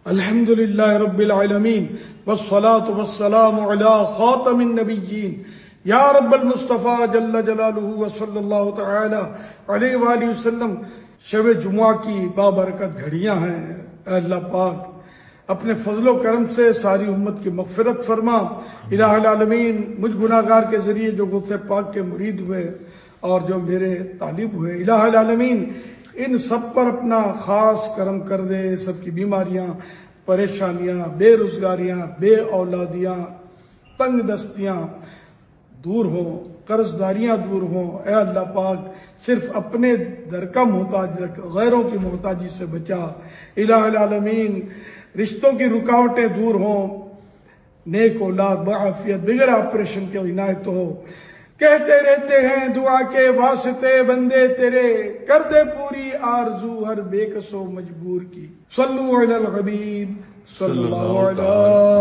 الحمد للہ رب العالمین والصلاة والسلام علی خاتم النبیین یا رب المصطفیٰ جل جلالہ وصلی اللہ تعالی علیہ وآلہ وسلم۔ شب جمعہ کی بابرکت گھڑیاں ہیں، اے اللہ پاک اپنے فضل و کرم سے ساری امت کی مغفرت فرما۔ الہ العالمین، مجھ گناہگار کے ذریعے جو غوث پاک کے مرید ہوئے اور جو میرے طالب ہوئے، الہ العالمین ان سب پر اپنا خاص کرم کر دے۔ سب کی بیماریاں، پریشانیاں، بے روزگاریاں، بے اولادیاں، تنگ دستیاں دور ہوں، قرض داریاں دور ہوں۔ اے اللہ پاک صرف اپنے در کا محتاج رکھ، غیروں کی محتاجی سے بچا۔ الہ العالمین رشتوں کی رکاوٹیں دور ہوں، نیک اولاد بعافیت بغیر آپریشن کے عنایت ہو۔ کہتے رہتے ہیں دعا کے واسطے بندے تیرے، کر دے پوری آرزو ہر بے کس و مجبور کی۔ صلو علی الحبیب صلی اللہ علیہ